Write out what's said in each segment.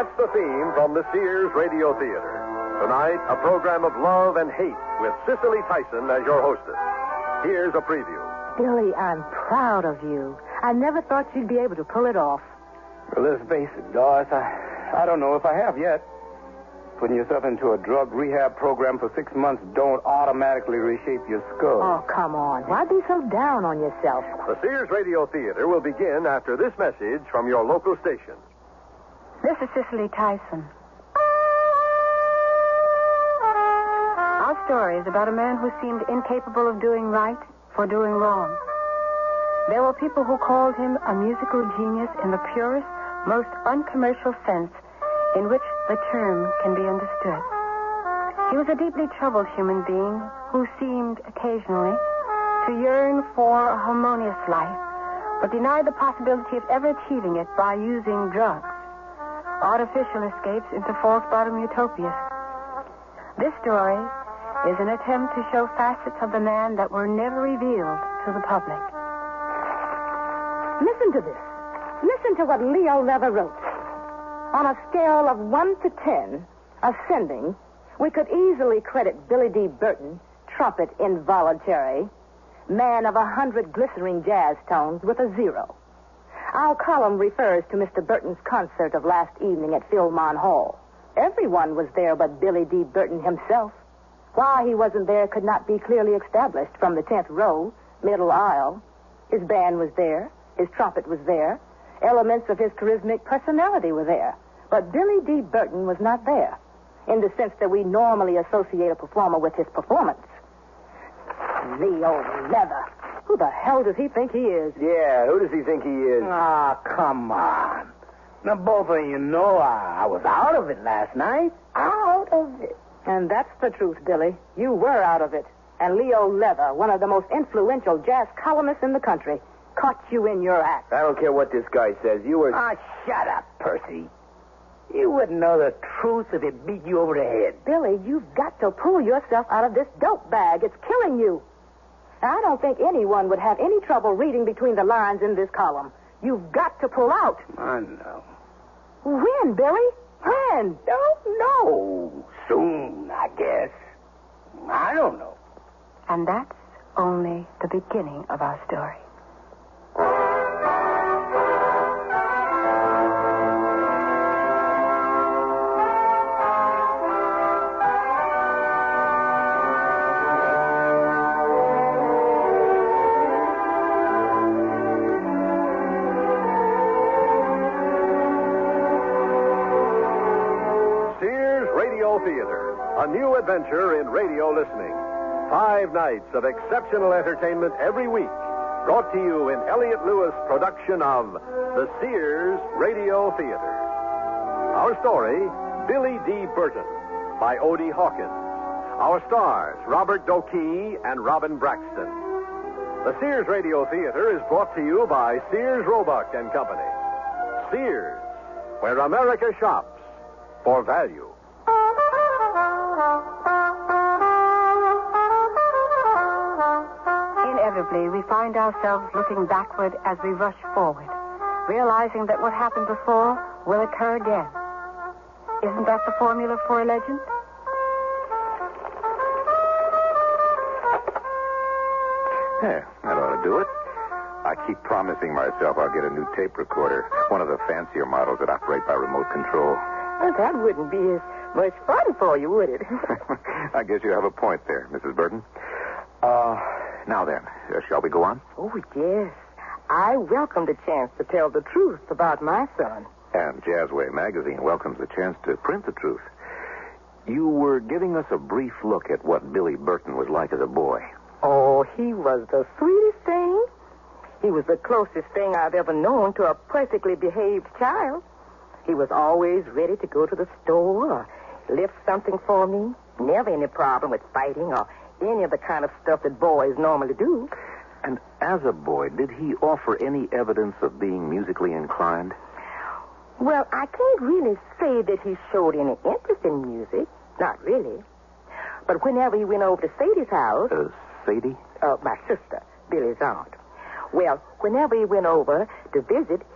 That's the theme from the Sears Radio Theater. Tonight, a program of love and hate with Cicely Tyson as your hostess. Here's a preview. Billy, I'm proud of you. I never thought you'd be able to pull it off. Well, let's face it, Doris. I don't know if I have yet. Putting yourself into a drug rehab program for 6 months don't automatically reshape your skull. Oh, come on. Why be so down on yourself? The Sears Radio Theater will begin after this message from your local station. This is Cicely Tyson. Our story is about a man who seemed incapable of doing right for doing wrong. There were people who called him a musical genius in the purest, most uncommercial sense in which the term can be understood. He was a deeply troubled human being who seemed occasionally to yearn for a harmonious life, but denied the possibility of ever achieving it by using drugs, artificial escapes into false bottom utopias. This story is an attempt to show facets of the man that were never revealed to the public. Listen to this. Listen to what Leo Leather wrote. On a scale of 1 to 10, ascending, we could easily credit Billy D. Burton, trumpet involuntary, man of 100 glistering jazz tones, with a 0. Our column refers to Mr. Burton's concert of last evening at Philmon Hall. Everyone was there but Billy D. Burton himself. Why he wasn't there could not be clearly established from the 10th row, middle aisle. His band was there. His trumpet was there. Elements of his charismatic personality were there. But Billy D. Burton was not there, in the sense that we normally associate a performer with his performance. Leo Leather. Who the hell does he think he is? Yeah, who does he think he is? Ah, come on. Now, both of you know I was out of it last night. Out of it. And that's the truth, Billy. You were out of it. And Leo Leather, one of the most influential jazz columnists in the country, caught you in your act. I don't care what this guy says. You were... Ah, shut up, Percy. You wouldn't know the truth if it beat you over the head. Billy, you've got to pull yourself out of this dope bag. It's killing you. I don't think anyone would have any trouble reading between the lines in this column. You've got to pull out. I know. When, Billy? When? Don't know. Soon, I guess. I don't know. And that's only the beginning of our story. A new adventure in radio listening. 5 nights of exceptional entertainment every week. Brought to you in Elliott Lewis production of the Sears Radio Theater. Our story, Billy D. Burton, by Odie Hawkins. Our stars, Robert Dokey and Robin Braxton. The Sears Radio Theater is brought to you by Sears Roebuck and Company. Sears, where America shops for value. Inevitably, we find ourselves looking backward as we rush forward, realizing that what happened before will occur again. Isn't that the formula for a legend? Yeah, that ought to do it. I keep promising myself I'll get a new tape recorder, one of the fancier models that operate by remote control. Well, that wouldn't be as much fun for you, would it? I guess you have a point there, Mrs. Burton. Now then, shall we go on? Oh, yes. I welcome the chance to tell the truth about my son. And Jazzway Magazine welcomes the chance to print the truth. You were giving us a brief look at what Billy Burton was like as a boy. Oh, he was the sweetest thing. He was the closest thing I've ever known to a perfectly behaved child. He was always ready to go to the store or lift something for me. Never any problem with fighting or any of the kind of stuff that boys normally do. And as a boy, did he offer any evidence of being musically inclined? Well, I can't really say that he showed any interest in music. Not really. But whenever he went over to Sadie's house... Sadie? My sister, Billy's aunt. Well, whenever he went over to visit,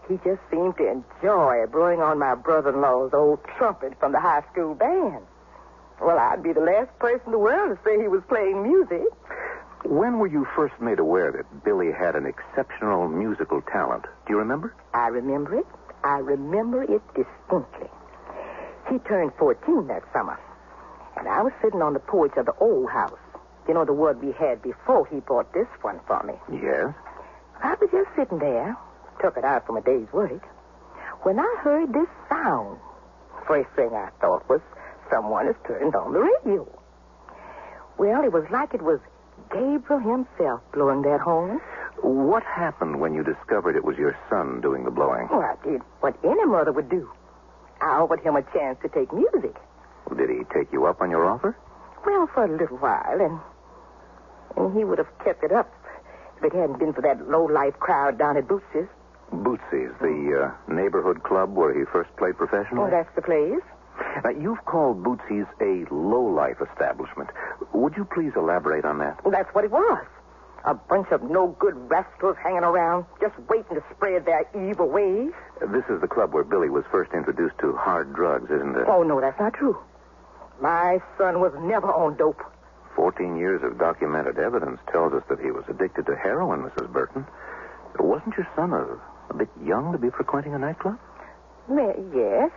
He just seemed to enjoy blowing on my brother-in-law's old trumpet from the high school band. Well, I'd be the last person in the world to say he was playing music. When were you first made aware that Billy had an exceptional musical talent? Do you remember? I remember it. I remember it distinctly. He turned 14 that summer, and I was sitting on the porch of the old house. You know, the one we had before he bought this one for me. Yes. I was just sitting there, took it out from a day's work, when I heard this sound. First thing I thought was someone has turned on the radio. Well, it was like it was Gabriel himself blowing that horn. What happened when you discovered it was your son doing the blowing? Well, I did what any mother would do. I offered him a chance to take music. Did he take you up on your offer? Well, for a little while, and he would have kept it up if it hadn't been for that low-life crowd down at Bootsy's. Bootsy's, the neighborhood club where he first played professionally? Oh, that's the place. Now, you've called Bootsy's a low-life establishment. Would you please elaborate on that? Well, that's what it was. A bunch of no-good rascals hanging around, just waiting to spread their evil ways. This is the club where Billy was first introduced to hard drugs, isn't it? Oh, no, that's not true. My son was never on dope. 14 years of documented evidence tells us that he was addicted to heroin, Mrs. Burton. Wasn't your son a bit young to be frequenting a nightclub? Yes.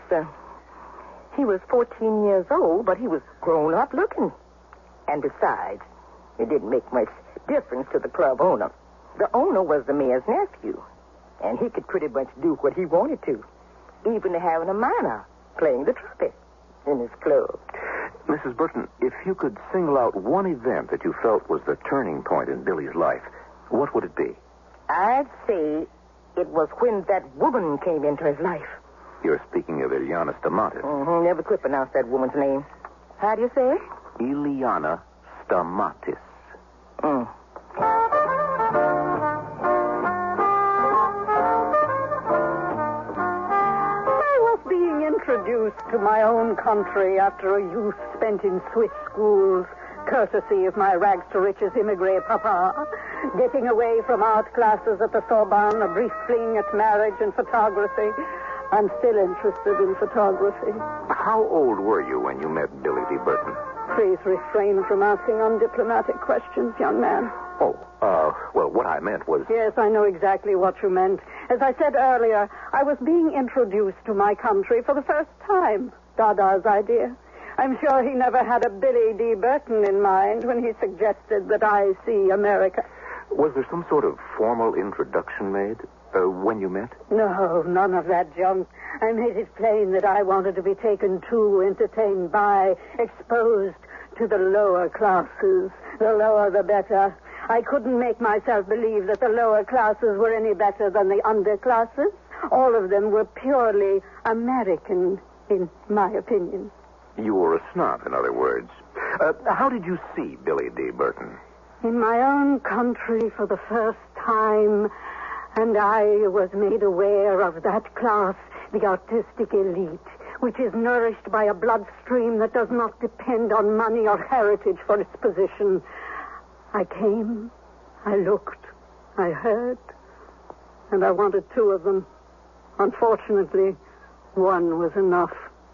He was 14 years old, but he was grown up looking. And besides, it didn't make much difference to the club owner. The owner was the mayor's nephew, and he could pretty much do what he wanted to, even to having a minor playing the trumpet in his club. Mrs. Burton, if you could single out one event that you felt was the turning point in Billy's life, what would it be? I'd say it was when that woman came into his life. You're speaking of Ileana Stamatis. Mm-hmm. Never could pronounce that woman's name. How do you say it? Ileana Stamatis. Mm. Introduced to my own country after a youth spent in Swiss schools, courtesy of my rags-to-riches immigré papa, getting away from art classes at the Sorbonne, a brief fling at marriage and photography. I'm still interested in photography. How old were you when you met Billy D. Burton? Please refrain from asking undiplomatic questions, young man. Well, what I meant was... Yes, I know exactly what you meant. As I said earlier, I was being introduced to my country for the first time. Dada's idea. I'm sure he never had a Billy D. Burton in mind when he suggested that I see America. Was there some sort of formal introduction made when you met? No, none of that junk. I made it plain that I wanted to be taken to, entertained by, exposed to the lower classes. The lower, the better. I couldn't make myself believe that the lower classes were any better than the underclasses. All of them were purely American, in my opinion. You were a snob, in other words. How did you see Billy D. Burton? In my own country for the first time, and I was made aware of that class, the artistic elite, which is nourished by a bloodstream that does not depend on money or heritage for its position. I came, I looked, I heard, and I wanted two of them. Unfortunately, one was enough.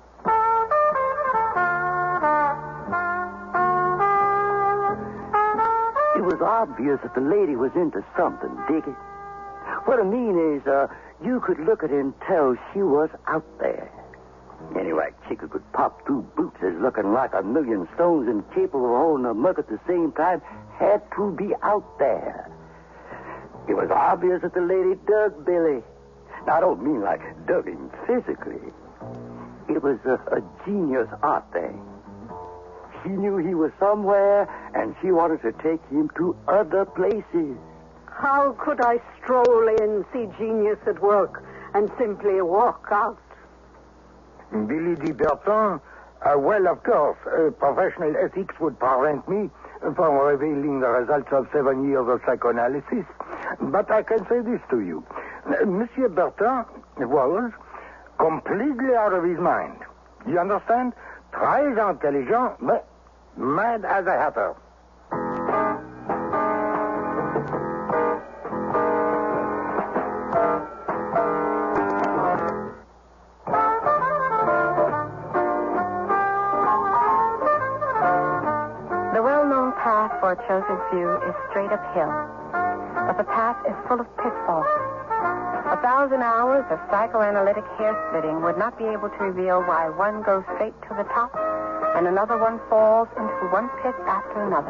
It was obvious that the lady was into something, dig it? What I mean is, you could look at her and tell she was out there. Anyway, chick who could pop two boots as looking like a million stones and capable of holding a mug at the same time had to be out there. It was obvious that the lady dug Billy. Now, I don't mean like dug him physically. It was a genius art thing. She knew he was somewhere, and she wanted to take him to other places. How could I stroll in, see genius at work, and simply walk out? Billy D. Burton, well, of course, professional ethics would prevent me from revealing the results of 7 years of psychoanalysis. But I can say this to you. Monsieur Burton was completely out of his mind. You understand? Très intelligent, but mad as a hatter. view is straight uphill, but the path is full of pitfalls. 1,000 hours of psychoanalytic hair-splitting would not be able to reveal why one goes straight to the top and another one falls into one pit after another.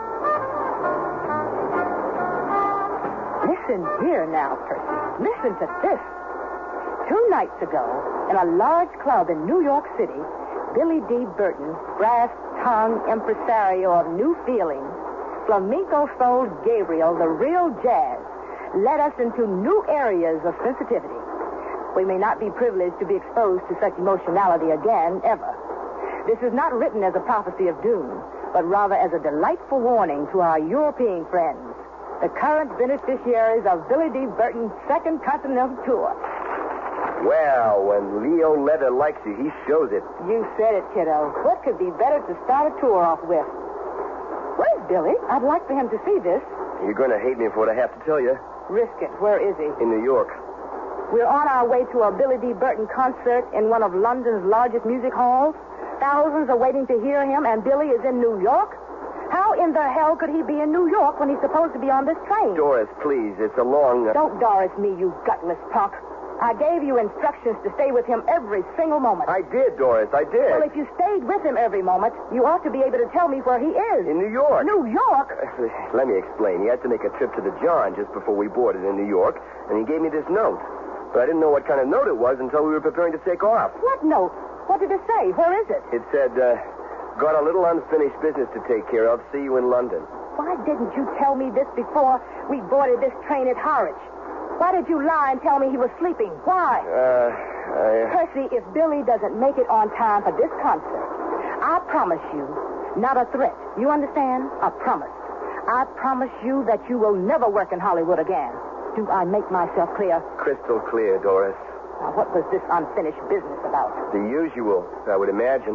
Listen here now, Percy. Listen to this. 2 nights ago, in a large club in New York City, Billy D. Burton, brass-tongued impresario of new feelings, flamenco-souled Gabriel, the real jazz, led us into new areas of sensitivity. We may not be privileged to be exposed to such emotionality again, ever. This is not written as a prophecy of doom, but rather as a delightful warning to our European friends, the current beneficiaries of Billy D. Burton's Second Continental Tour. Well, when Leo Leather likes you, he shows it. You said it, kiddo. What could be better to start a tour off with? Where's Billy? I'd like for him to see this. You're going to hate me for what I have to tell you. Risk it. Where is he? In New York. We're on our way to a Billy D. Burton concert in one of London's largest music halls. Thousands are waiting to hear him, and Billy is in New York? How in the hell could he be in New York when he's supposed to be on this train? Doris, please. It's a long... Don't Doris me, you gutless punk. I gave you instructions to stay with him every single moment. I did, Doris. I did. Well, if you stayed with him every moment, you ought to be able to tell me where he is. In New York. New York? Let me explain. He had to make a trip to the John just before we boarded in New York, and he gave me this note. But I didn't know what kind of note it was until we were preparing to take off. What note? What did it say? Where is it? It said, got a little unfinished business to take care of. See you in London. Why didn't you tell me this before we boarded this train at Harwich? Why did you lie and tell me he was sleeping? Why? Percy, if Billy doesn't make it on time for this concert, I promise you, not a threat. You understand? A promise. I promise you that you will never work in Hollywood again. Do I make myself clear? Crystal clear, Doris. Now, what was this unfinished business about? The usual, I would imagine.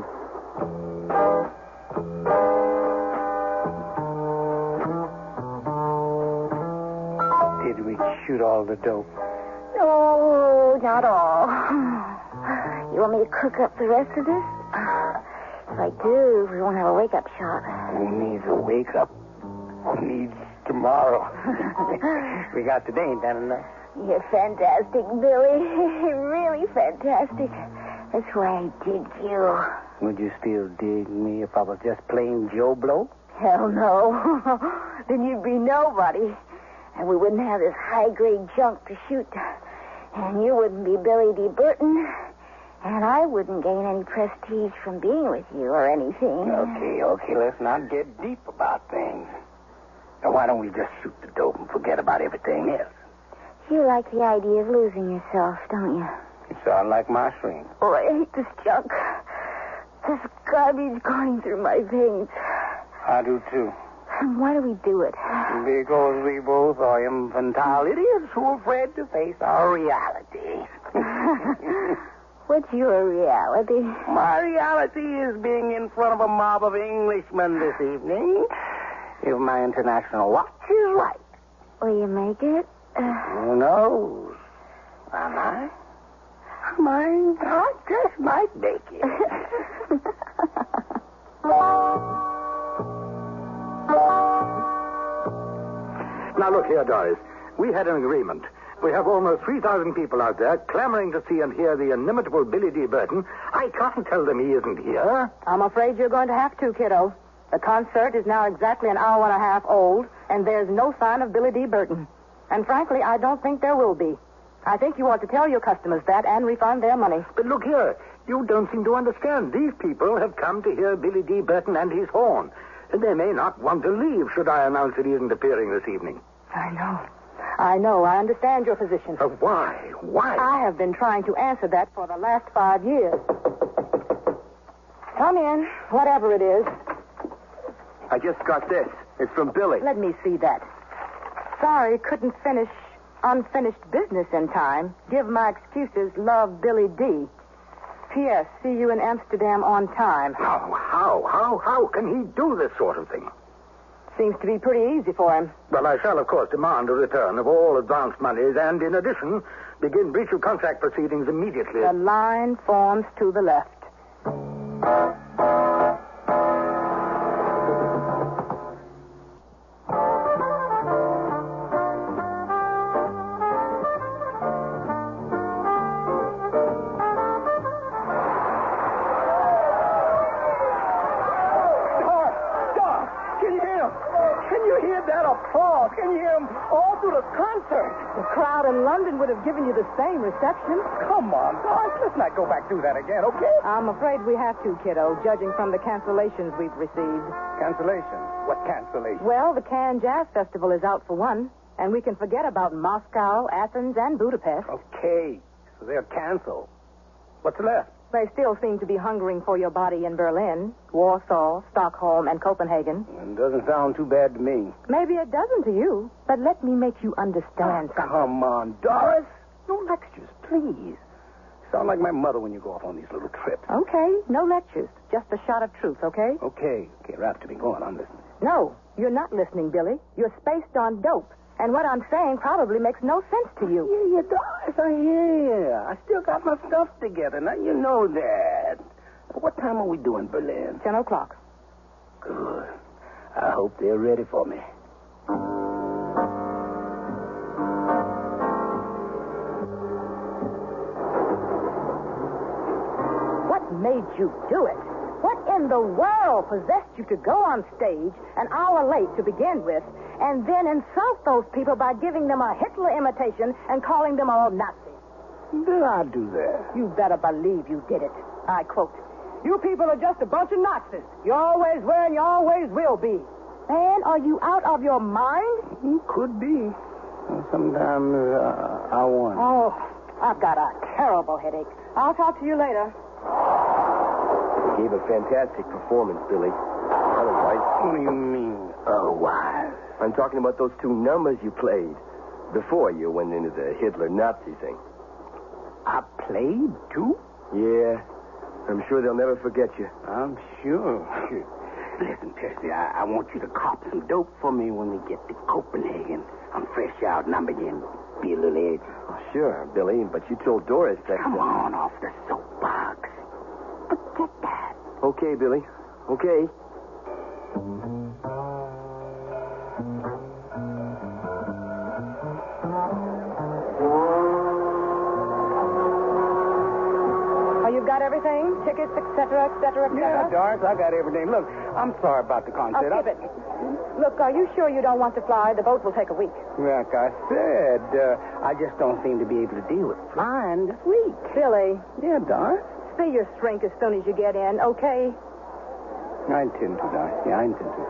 Did we shoot all the dope? No, not all. You want me to cook up the rest of this? If I do, we won't have a wake-up shot. Who needs a wake-up? Who needs tomorrow? We got today, ain't that enough? You're fantastic, Billy. Really fantastic. That's why I dig you. Would you still dig me if I was just plain Joe Blow? Hell no. Then you'd be nobody. And we wouldn't have this high-grade junk to shoot. And you wouldn't be Billy D. Burton. And I wouldn't gain any prestige from being with you or anything. Okay, let's not get deep about things. Now, why don't we just shoot the dope and forget about everything else? You like the idea of losing yourself, don't you? You sound like my shrink. Oh, I hate this junk. This garbage going through my veins. I do, too. And why do we do it? Because we both are infantile idiots who are afraid to face our reality. What's your reality? My reality is being in front of a mob of Englishmen this evening. If my international watch is right. Will you make it? Who knows? Am I? I just might make it. Now, look here, Doris. We had an agreement. We have almost 3,000 people out there clamoring to see and hear the inimitable Billy D. Burton. I can't tell them he isn't here. I'm afraid you're going to have to, kiddo. The concert is now exactly an hour and a half old, and there's no sign of Billy D. Burton. And frankly, I don't think there will be. I think you ought to tell your customers that and refund their money. But look here. You don't seem to understand. These people have come to hear Billy D. Burton and his horn. And they may not want to leave should I announce that he isn't appearing this evening. I know. I understand your position. Why? Why? I have been trying to answer that for the last 5 years. Come in, whatever it is. I just got this. It's from Billy. Let me see that. Sorry, couldn't finish unfinished business in time. Give my excuses. Love, Billy D. P.S. See you in Amsterdam on time. How can he do this sort of thing? Seems to be pretty easy for him. Well, I shall, of course, demand a return of all advance monies and, in addition, begin breach of contract proceedings immediately. The line forms to the left. him all through the concert. The crowd in London would have given you the same reception. Come on, Doris. Let's not go back through that again, okay? I'm afraid we have to, kiddo, judging from the cancellations we've received. Cancellation? What cancellation? Well, the Cannes Jazz Festival is out for one, and we can forget about Moscow, Athens, and Budapest. Okay, so they're canceled. What's left? They still seem to be hungering for your body in Berlin, Warsaw, Stockholm, and Copenhagen. It doesn't sound too bad to me. Maybe it doesn't to you, but let me make you understand something. Come on, Doris. No lectures, please. Sound like my mother when you go off on these little trips. Okay, no lectures. Just a shot of truth, okay? Okay, right to me. Go on, I'm listening. No, you're not listening, Billy. You're spaced on dope. And what I'm saying probably makes no sense to you. Yeah, Doris, I hear you. I still got my stuff together. Now, you know that. What time are we doing, Berlin? 10 o'clock. Good. I hope they're ready for me. What made you do it? What in the world possessed you to go on stage an hour late to begin with and then insult those people by giving them a Hitler imitation and calling them all Nazis? Did I do that? You better believe you did it. I quote, "You people are just a bunch of Nazis. You always were and you always will be." Man, are you out of your mind? Could be. Sometimes I wonder. Oh, I've got a terrible headache. I'll talk to you later. You gave a fantastic performance, Billy. Otherwise... What do you mean, otherwise? I'm talking about those two numbers you played before you went into the Hitler-Nazi thing. I played, too? Yeah. I'm sure they'll never forget you. I'm sure. Listen, Percy, I want you to cop some dope for me when we get to Copenhagen. I'm fresh out and I'm beginning to be a little edgy. Oh, sure, Billy, but you told Doris that... Come on off the soapbox. Forget that. Okay, Billy. Okay. You've got everything? Tickets, etc., etc., etc.? Yeah, Doris, I got everything. Look, I'm sorry about the concert. I'll skip it. Look, are you sure you don't want to fly? The boat will take a week. Like I said, I just don't seem to be able to deal with flying this week. Billy. Yeah, Doris? See your shrink as soon as you get in, okay? I intend to, Doris. Yeah, I intend to.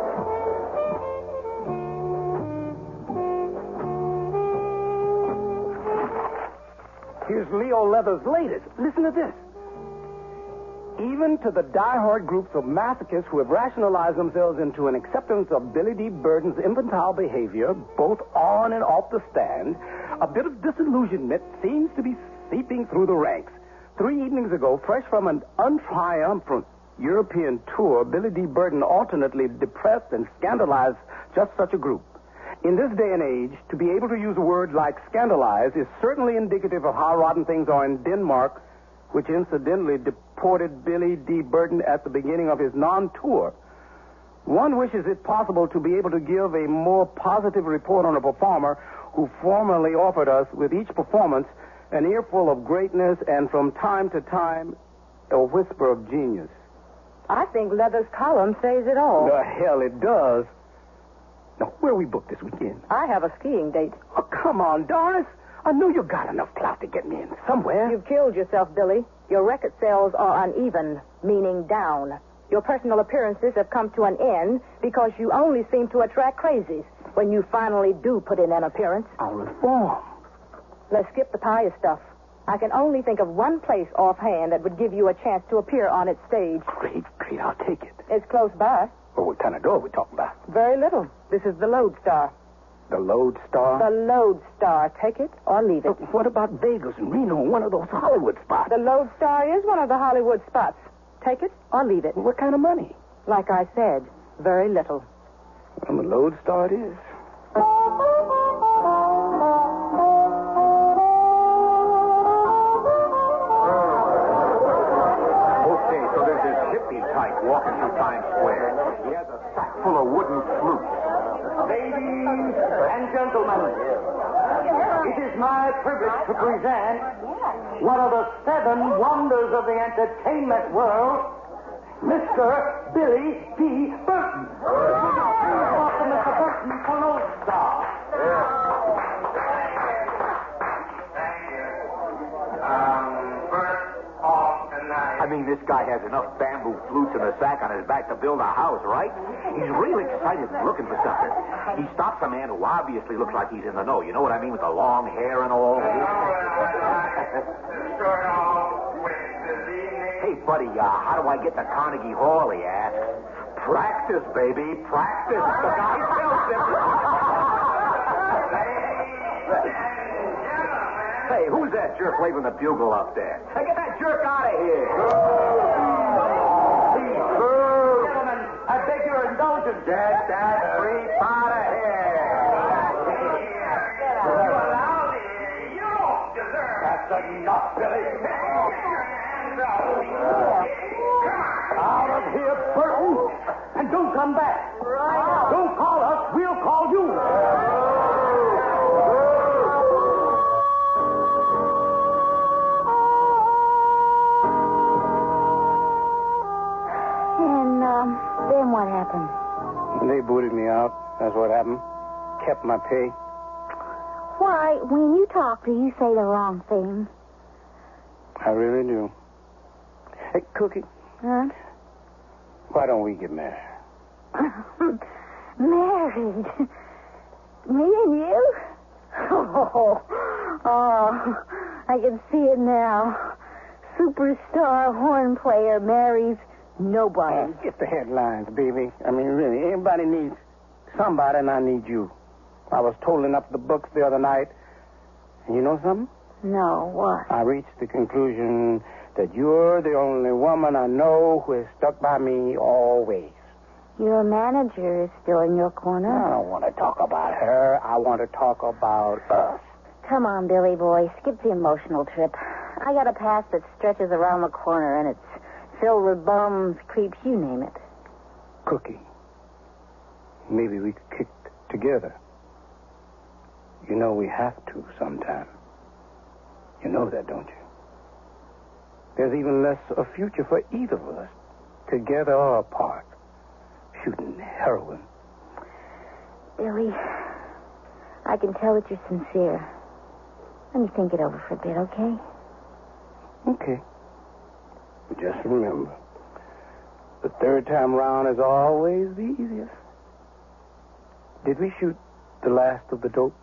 Here's Leo Leather's latest. Listen to this. Even to the diehard groups of masochists who have rationalized themselves into an acceptance of Billy D. Burton's infantile behavior, both on and off the stand, a bit of disillusionment seems to be seeping through the ranks. 3 evenings ago, fresh from an untriumphant European tour, Billy D. Burton alternately depressed and scandalized just such a group. In this day and age, to be able to use a word like scandalize is certainly indicative of how rotten things are in Denmark, which incidentally deported Billy D. Burton at the beginning of his non-tour. One wishes it possible to be able to give a more positive report on a performer who formerly offered us, with each performance, an earful of greatness and from time to time, a whisper of genius. I think Leather's column says it all. The hell it does. Now, where are we booked this weekend? I have a skiing date. Oh, come on, Doris. I know you got enough clout to get me in somewhere. You've killed yourself, Billy. Your record sales are uneven, meaning down. Your personal appearances have come to an end because you only seem to attract crazies when you finally do put in an appearance. I'll reform. Let's skip the pious stuff. I can only think of one place offhand that would give you a chance to appear on its stage. Great. I'll take it. It's close by. Well, what kind of door are we talking about? Very little. This is the Lodestar. The Lodestar? The Lodestar. Take it or leave it. What about Vegas and Reno, one of those Hollywood spots? The Lodestar is one of the Hollywood spots. Take it or leave it. What kind of money? Like I said, very little. Well, the Lodestar it is. Okay, so there's this hippie type walking through Times Square. He has a sack full of wooden flutes. Ladies and gentlemen, it is my privilege to present one of the 7 wonders of the entertainment world, Mr. Billy D. Burton. Welcome, Mr. Burton, for Lodestar. I mean, this guy has enough bamboo flutes in a sack on his back to build a house, right? He's real excited and looking for something. He stops a man who obviously looks like he's in the know. You know what I mean, with the long hair and all? Hey, buddy, how do I get to Carnegie Hall, he asks. Practice, baby, practice. The guy tells him. Hey, who's that jerk waving the bugle up there? Hey, get that jerk out of here. Gentlemen, I beg your indulgence. Get that freak out of here. You allow me. You don't deserve. That's enough, Billy. Out of here, Burton. And don't come back. Right. Don't call us. We'll call you. Then what happened? They booted me out. That's what happened. Kept my pay. Why, when you talk, do you say the wrong thing? I really do. Hey, Cookie. Huh? Why don't we get married? Married? Me and you? Oh, I can see it now. Superstar horn player marries nobody. Get the headlines, baby. I mean, really, everybody needs somebody, and I need you. I was totaling up the books the other night, and you know something? No, what? I reached the conclusion that you're the only woman I know who has stuck by me always. Your manager is still in your corner? I don't want to talk about her. I want to talk about us. Come on, Billy boy. Skip the emotional trip. I got a past that stretches around the corner, and it's filled with bums, creeps, you name it. Cookie, maybe we could kick together. You know we have to sometime. You know that, don't you? There's even less a future for either of us, together or apart, shooting heroin. Billy, I can tell that you're sincere. Let me think it over for a bit, okay? Okay. But just remember, the third time round is always the easiest. Did we shoot the last of the dope?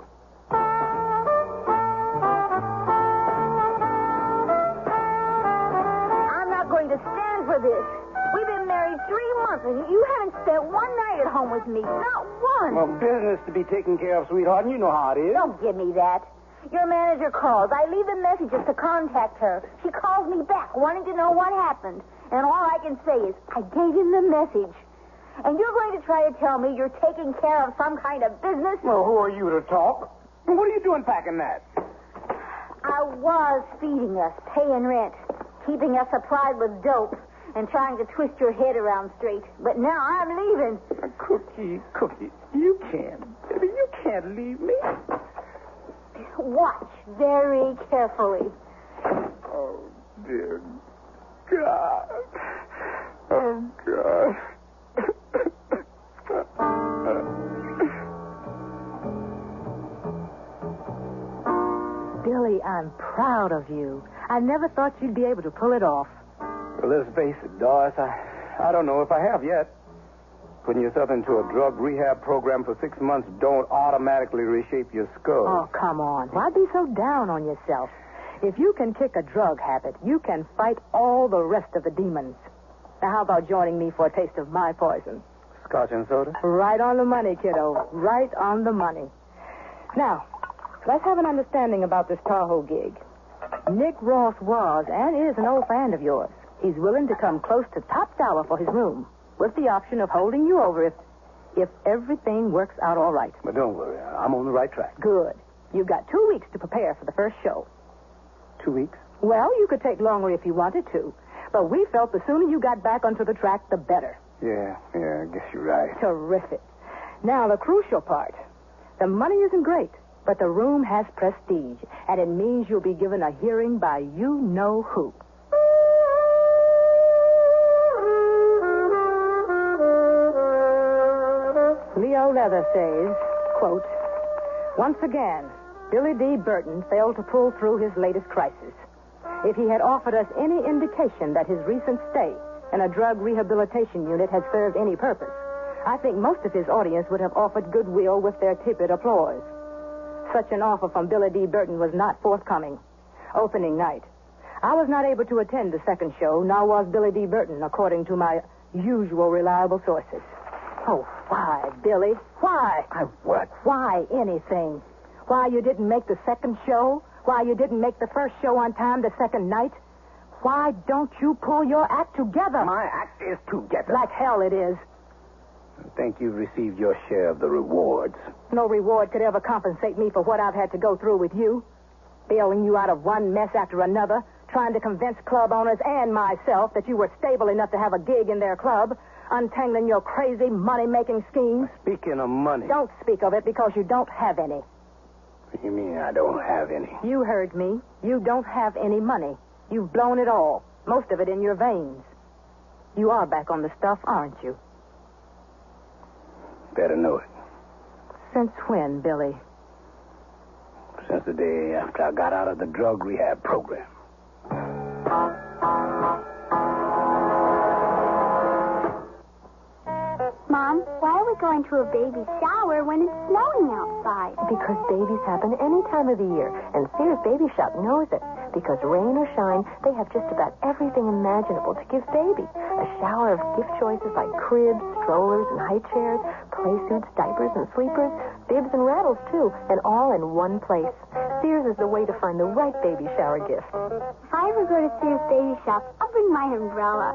I'm not going to stand for this. We've been married 3 months, and you haven't spent one night at home with me. Not one. Well, business to be taken care of, sweetheart, and you know how it is. Don't give me that. Your manager calls. I leave the messages to contact her. She calls me back, wanting to know what happened. And all I can say is, I gave him the message. And you're going to try to tell me you're taking care of some kind of business? Well, who are you to talk? What are you doing packing that? I was feeding us, paying rent, keeping us supplied with dope, and trying to twist your head around straight. But now I'm leaving. Cookie, you can't. You can't leave me. Watch very carefully. Oh, dear God. Oh, God. Billy, I'm proud of you. I never thought you'd be able to pull it off. Well, let's face it, Doris, I don't know if I have yet. Putting yourself into a drug rehab program for 6 months don't automatically reshape your skull. Oh, come on. Why be so down on yourself? If you can kick a drug habit, you can fight all the rest of the demons. Now, how about joining me for a taste of my poison? Scotch and soda? Right on the money, kiddo. Right on the money. Now, let's have an understanding about this Tahoe gig. Nick Ross was and is an old friend of yours. He's willing to come close to top dollar for his room, with the option of holding you over if everything works out all right. But don't worry, I'm on the right track. Good. You've got 2 weeks to prepare for the first show. 2 weeks? Well, you could take longer if you wanted to. But we felt the sooner you got back onto the track, the better. Yeah, I guess you're right. Terrific. Now, the crucial part. The money isn't great, but the room has prestige, and it means you'll be given a hearing by you-know-who. Leo Leather says, quote, Once again, Billy D. Burton failed to pull through his latest crisis. If he had offered us any indication that his recent stay in a drug rehabilitation unit had served any purpose, I think most of his audience would have offered goodwill with their tepid applause. Such an offer from Billy D. Burton was not forthcoming. Opening night. I was not able to attend the second show, nor was Billy D. Burton, according to my usual reliable sources. Oh, why, Billy? Why? What? Why anything? Why you didn't make the second show? Why you didn't make the first show on time the second night? Why don't you pull your act together? My act is together. Like hell it is. I think you've received your share of the rewards. No reward could ever compensate me for what I've had to go through with you. Bailing you out of one mess after another, trying to convince club owners and myself that you were stable enough to have a gig in their club, untangling your crazy money-making schemes. Speaking of money. Don't speak of it because you don't have any. You mean I don't have any? You heard me. You don't have any money. You've blown it all, most of it in your veins. You are back on the stuff, aren't you? Better know it. Since when, Billy? Since the day after I got out of the drug rehab program. Mom, why are we going to a baby shower when it's snowing outside? Because babies happen any time of the year, and Sears Baby Shop knows it. Because rain or shine, they have just about everything imaginable to give baby. A shower of gift choices like cribs, strollers, and high chairs, play suits, diapers, and sleepers, bibs and rattles, too, and all in one place. Sears is the way to find the right baby shower gift. If I ever go to Sears Baby Shop, I'll bring my umbrella.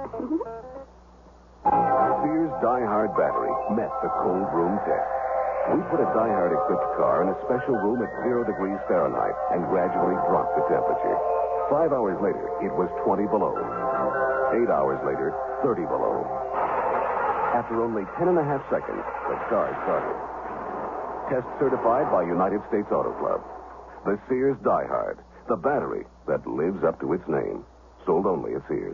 Sears Die Hard battery met the cold room test. We put a Die Hard equipped car in a special room at 0 degrees Fahrenheit and gradually dropped the temperature. 5 hours later, it was 20 below. 8 hours later, 30 below. After only 10 and a half seconds, the car started. Test certified by United States Auto Club. The Sears Die Hard, the battery that lives up to its name. Sold only at Sears.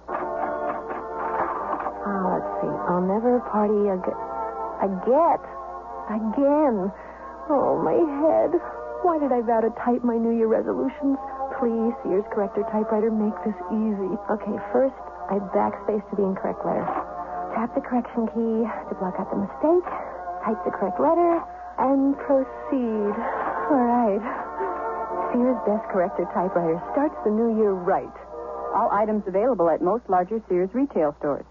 Let's see. I'll never party again. Oh, my head. Why did I vow to type my New Year resolutions? Please, Sears Corrector Typewriter, make this easy. Okay, first, I backspace to the incorrect letter. Tap the correction key to block out the mistake. Type the correct letter, and proceed. All right. Sears Best Corrector Typewriter starts the new year right. All items available at most larger Sears retail stores.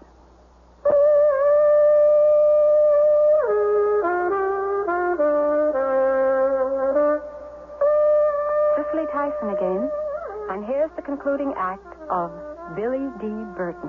Cicely Tyson again. And here's the concluding act of Billy D. Burton.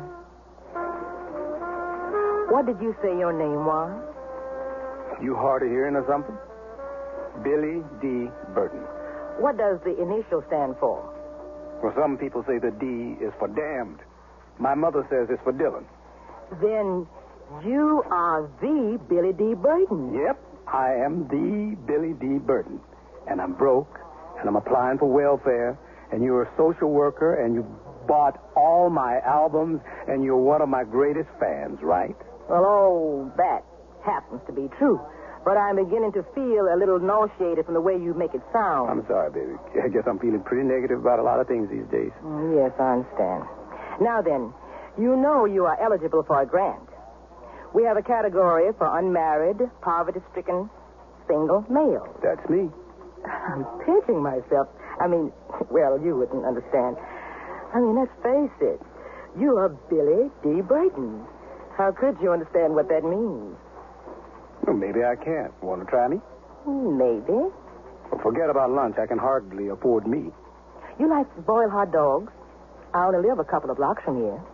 What did you say your name was? You hard of hearing or something? Billy D. Burton. What does the initial stand for? Well, some people say the D is for damned. My mother says it's for Dylan. Then you are the Billy D. Burton. Yep, I am the Billy D. Burton. And I'm broke, and I'm applying for welfare, and you're a social worker, and you bought all my albums, and you're one of my greatest fans, right? Well, all that happens to be true. But I'm beginning to feel a little nauseated from the way you make it sound. I'm sorry, baby. I guess I'm feeling pretty negative about a lot of things these days. Yes, I understand. Now then, you know you are eligible for a grant. We have a category for unmarried, poverty-stricken, single male. That's me. I'm pinching myself. Well, you wouldn't understand. Let's face it. You are Billy D. Burton. How could you understand what that means? Well, maybe I can't. Want to try me? Maybe. Well, forget about lunch. I can hardly afford meat. You like boiled hot dogs? I only live a couple of blocks from here.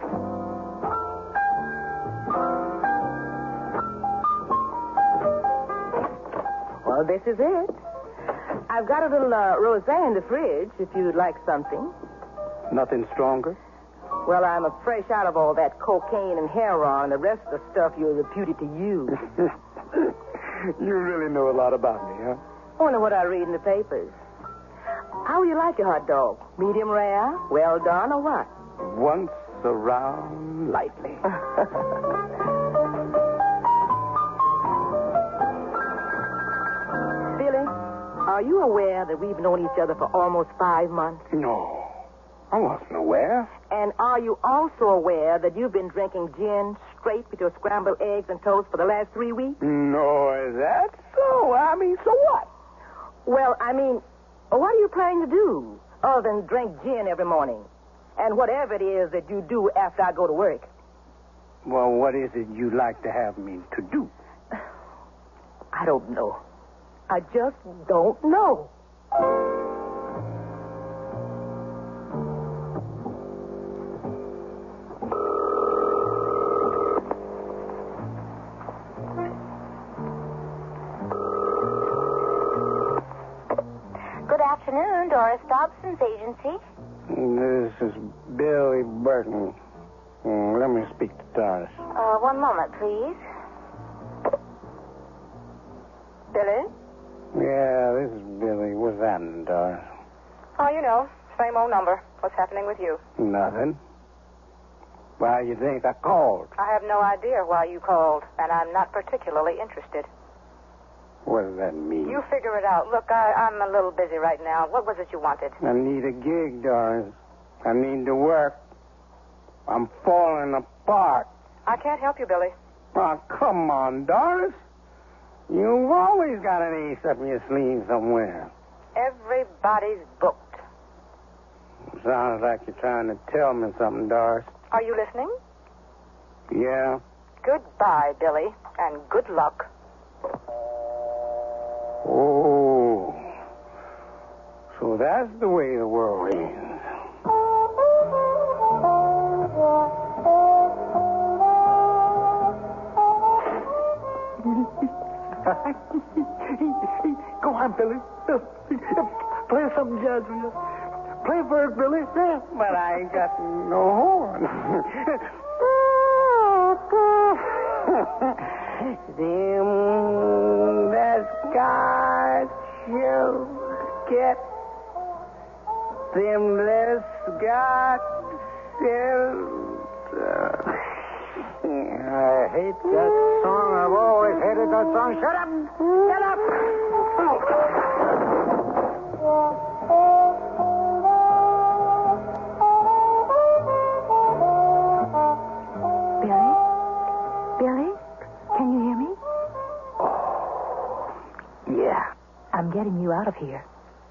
Well, this is it. I've got a little rosé in the fridge if you'd like something. Nothing stronger? Well, I'm fresh out of all that cocaine and heroin and the rest of the stuff you're reputed to use. You really know a lot about me, huh? Only what I read in the papers. How do you like your hot dog? Medium rare, well done, or what? Once around lightly. Billy, Are you aware that we've known each other for almost 5 months? No, I wasn't aware. And are you also aware that you've been drinking gin straight with your scrambled eggs and toast for the last 3 weeks? No, is that so? I mean, so what? Well, I mean, what are you planning to do other than drink gin every morning? And whatever it is that you do after I go to work. Well, what is it you'd like to have me to do? I don't know. I just don't know. Good afternoon, Doris Dobson's agency. This is Billy Burton. Let me speak to Doris. One moment, please. Billy? Yeah, this is Billy. What's happening, Doris? Oh, you know, same old number. What's happening with you? Nothing. Why you think I called? I have no idea why you called, and I'm not particularly interested. What does that mean? You figure it out. Look, I'm a little busy right now. What was it you wanted? I need a gig, Doris. I need to work. I'm falling apart. I can't help you, Billy. Oh, come on, Doris. You've always got an ace up your sleeve somewhere. Everybody's booked. Sounds like you're trying to tell me something, Doris. Are you listening? Yeah? Goodbye, Billy, and good luck. Oh. So that's the way the world ends. Go on, Billy. Play some jazz. Play a verse, Billy. Yeah. But I ain't got no horn. Them that God shall get, them less God shall. I hate that song. I've always hated that song. Shut up! Shut up! Billy? Can you hear me? Yeah. I'm getting you out of here.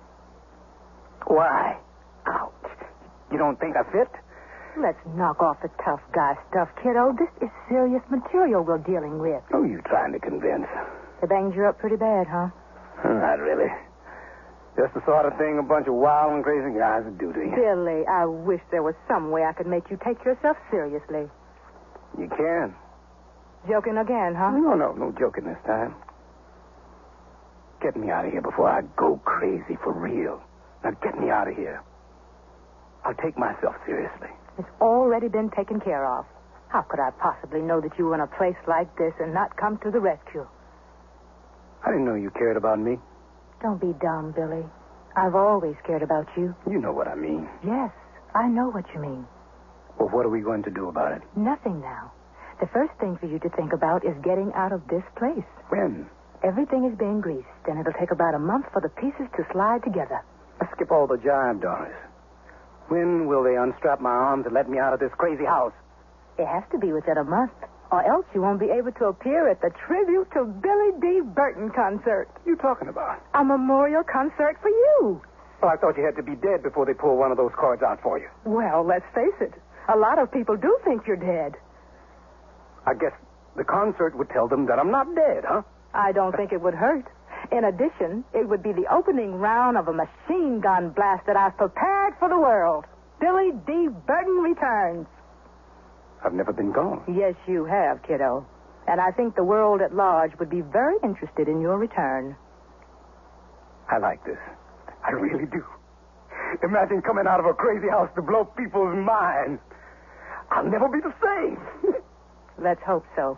Why? Ouch. You don't think I fit? Let's knock off the tough guy stuff, kiddo. This is serious material we're dealing with. Who are you trying to convince? They banged you up pretty bad, huh? Not really. Just the sort of thing a bunch of wild and crazy guys would do to you. Billy, I wish there was some way I could make you take yourself seriously. You can. Joking again, huh? No joking this time. Get me out of here before I go crazy for real. Now get me out of here. I'll take myself seriously. It's already been taken care of. How could I possibly know that you were in a place like this and not come to the rescue? I didn't know you cared about me. Don't be dumb, Billy. I've always cared about you. You know what I mean. Yes, I know what you mean. Well, what are we going to do about it? Nothing now. The first thing for you to think about is getting out of this place. When? Everything is being greased, and it'll take about a month for the pieces to slide together. Let's skip all the jive, Doris. When will they unstrap my arms and let me out of this crazy house? It has to be within a month, or else you won't be able to appear at the Tribute to Billy D. Burton concert. What are you talking about? A memorial concert for you. Well, I thought you had to be dead before they pull one of those cards out for you. Well, let's face it. A lot of people do think you're dead. I guess the concert would tell them that I'm not dead, huh? I don't think it would hurt. In addition, it would be the opening round of a machine gun blast that I've prepared for the world. Billy D. Burton returns. I've never been gone. Yes, you have, kiddo. And I think the world at large would be very interested in your return. I like this. I really do. Imagine coming out of a crazy house to blow people's minds. I'll never be the same. Let's hope so.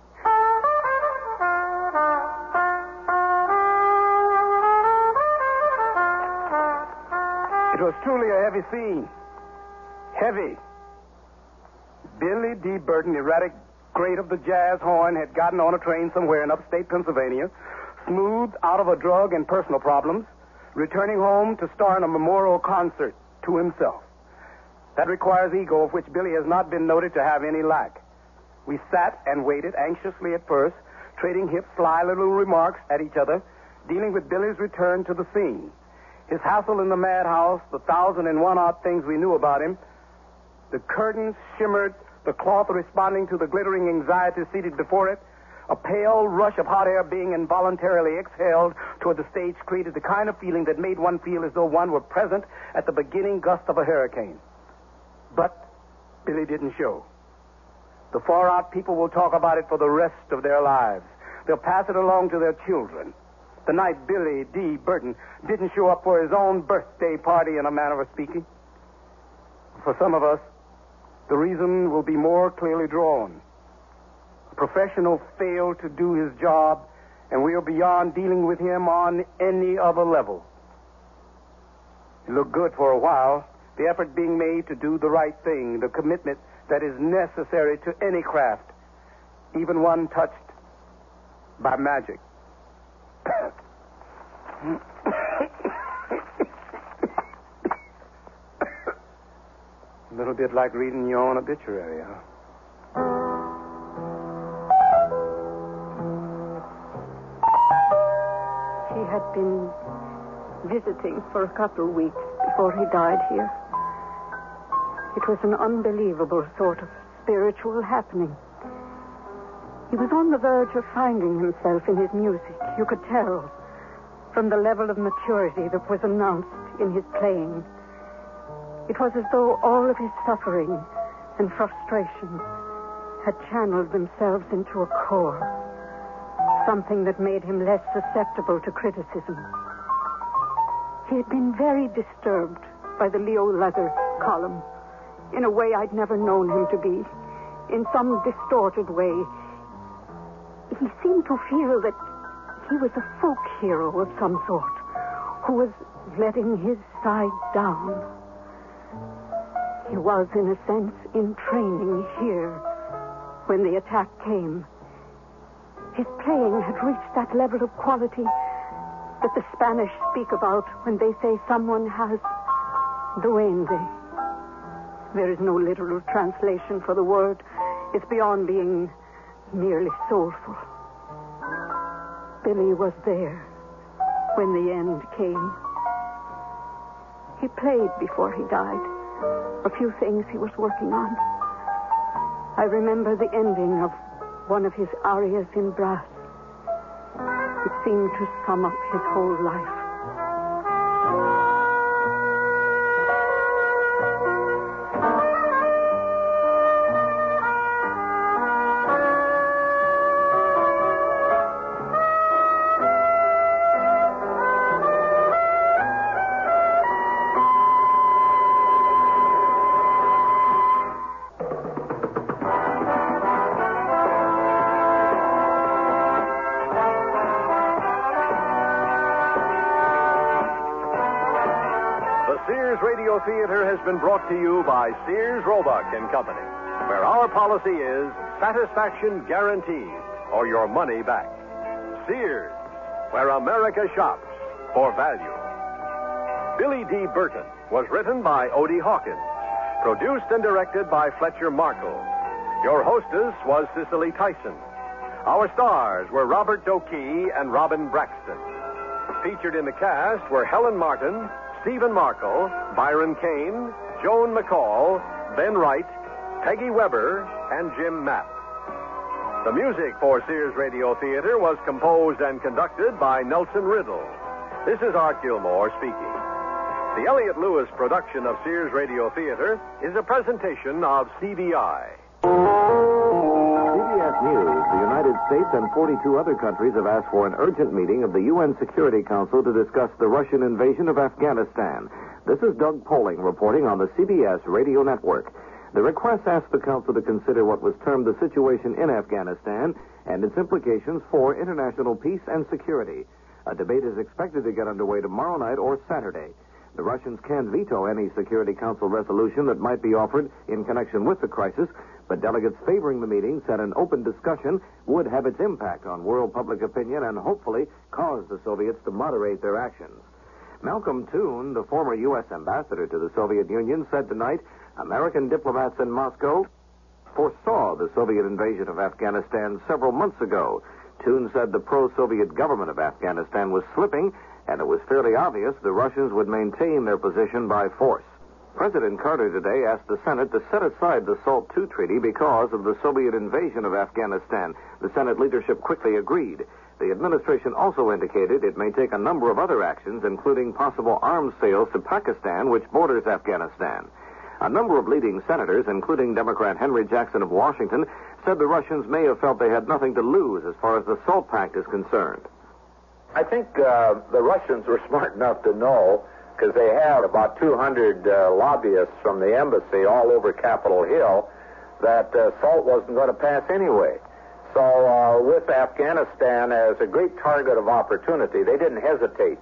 It was truly a heavy scene. Heavy. Billy D. Burton, erratic great of the jazz horn, had gotten on a train somewhere in upstate Pennsylvania, smoothed out of a drug and personal problems, returning home to star in a memorial concert to himself. That requires ego, of which Billy has not been noted to have any lack. We sat and waited anxiously at first, trading hip, sly little remarks at each other, dealing with Billy's return to the scene. His hassle in the madhouse, the 1,001 odd things we knew about him. The curtains shimmered, the cloth responding to the glittering anxiety seated before it. A pale rush of hot air being involuntarily exhaled toward the stage created the kind of feeling that made one feel as though one were present at the beginning gust of a hurricane. But Billy didn't show. The far-out people will talk about it for the rest of their lives. They'll pass it along to their children. The night Billy D. Burton didn't show up for his own birthday party, in a manner of speaking. For some of us, the reason will be more clearly drawn. A professional failed to do his job, and we are beyond dealing with him on any other level. It looked good for a while, the effort being made to do the right thing, the commitment that is necessary to any craft, even one touched by magic. A little bit like reading your own obituary, huh? He had been visiting for a couple of weeks before he died here. It was an unbelievable sort of spiritual happening. He was on the verge of finding himself in his music. You could tell from the level of maturity that was announced in his playing. It was as though all of his suffering and frustration had channeled themselves into a core, something that made him less susceptible to criticism. He had been very disturbed by the Leo Leather column, in a way I'd never known him to be. In some distorted way, he seemed to feel that he was a folk hero of some sort, who was letting his side down. He was, in a sense, in training here when the attack came. His playing had reached that level of quality that the Spanish speak about when they say someone has duende. There is no literal translation for the word. It's beyond being merely soulful. Billy was there when the end came. He played before he died. A few things he was working on. I remember the ending of one of his arias in brass. It seemed to sum up his whole life. Radio Theater has been brought to you by Sears Roebuck and Company, where our policy is satisfaction guaranteed or your money back. Sears, where America shops for value. Billy D. Burton was written by Odie Hawkins, produced and directed by Fletcher Markle. Your hostess was Cicely Tyson. Our stars were Robert Dokey and Robin Braxton. Featured in the cast were Helen Martin, Stephen Markle, Byron Kane, Joan McCall, Ben Wright, Peggy Weber, and Jim Mapp. The music for Sears Radio Theater was composed and conducted by Nelson Riddle. This is Art Gilmore speaking. The Elliott Lewis production of Sears Radio Theater is a presentation of CBI. CBS News, the United States and 42 other countries have asked for an urgent meeting of the UN Security Council to discuss the Russian invasion of Afghanistan. This is Doug Poling reporting on the CBS radio network. The request asked the Council to consider what was termed the situation in Afghanistan and its implications for international peace and security. A debate is expected to get underway tomorrow night or Saturday. The Russians can veto any Security Council resolution that might be offered in connection with the crisis, but delegates favoring the meeting said an open discussion would have its impact on world public opinion and hopefully cause the Soviets to moderate their actions. Malcolm Toon, the former U.S. ambassador to the Soviet Union, said tonight American diplomats in Moscow foresaw the Soviet invasion of Afghanistan several months ago. Toon said the pro-Soviet government of Afghanistan was slipping, and it was fairly obvious the Russians would maintain their position by force. President Carter today asked the Senate to set aside the SALT II treaty because of the Soviet invasion of Afghanistan. The Senate leadership quickly agreed. The administration also indicated it may take a number of other actions, including possible arms sales to Pakistan, which borders Afghanistan. A number of leading senators, including Democrat Henry Jackson of Washington, said the Russians may have felt they had nothing to lose as far as the SALT Pact is concerned. I think the Russians were smart enough to know, because they have about 200 lobbyists from the embassy all over Capitol Hill, that SALT wasn't going to pass anyway. So with Afghanistan as a great target of opportunity, they didn't hesitate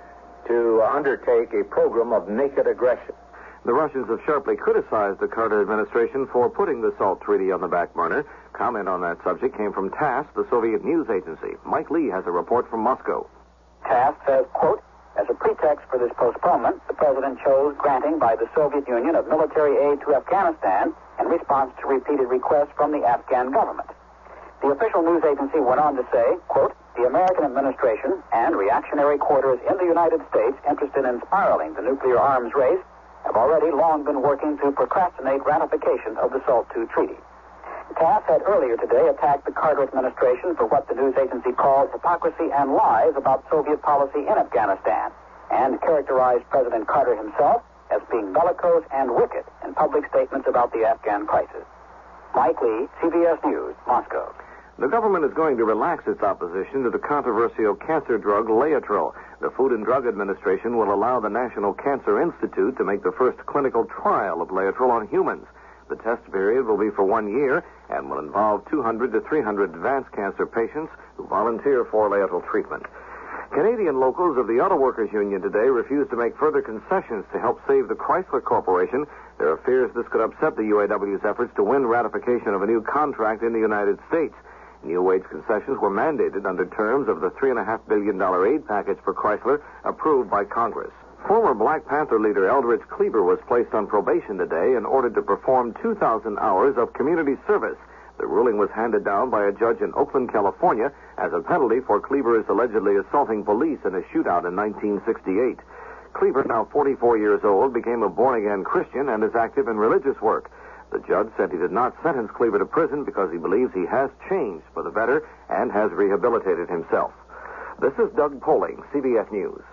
to undertake a program of naked aggression. The Russians have sharply criticized the Carter administration for putting the SALT treaty on the back burner. Comment on that subject came from TASS, the Soviet news agency. Mike Lee has a report from Moscow. TASS says, quote, as a pretext for this postponement, the president chose granting by the Soviet Union of military aid to Afghanistan in response to repeated requests from the Afghan government. The official news agency went on to say, quote, the American administration and reactionary quarters in the United States interested in spiraling the nuclear arms race have already long been working to procrastinate ratification of the SALT II treaty. TASS had earlier today attacked the Carter administration for what the news agency called hypocrisy and lies about Soviet policy in Afghanistan, and characterized President Carter himself as being bellicose and wicked in public statements about the Afghan crisis. Mike Lee, CBS News, Moscow. The government is going to relax its opposition to the controversial cancer drug Laetrile. The Food and Drug Administration will allow the National Cancer Institute to make the first clinical trial of Laetrile on humans. The test period will be for 1 year and will involve 200 to 300 advanced cancer patients who volunteer for Laetrile treatment. Canadian locals of the Auto Workers Union today refused to make further concessions to help save the Chrysler Corporation. There are fears this could upset the UAW's efforts to win ratification of a new contract in the United States. New wage concessions were mandated under terms of the $3.5 billion aid package for Chrysler approved by Congress. Former Black Panther leader Eldridge Cleaver was placed on probation today and ordered to perform 2,000 hours of community service. The ruling was handed down by a judge in Oakland, California, as a penalty for Cleaver's allegedly assaulting police in a shootout in 1968. Cleaver, now 44 years old, became a born-again Christian and is active in religious work. The judge said he did not sentence Cleaver to prison because he believes he has changed for the better and has rehabilitated himself. This is Doug Poling, CBS News.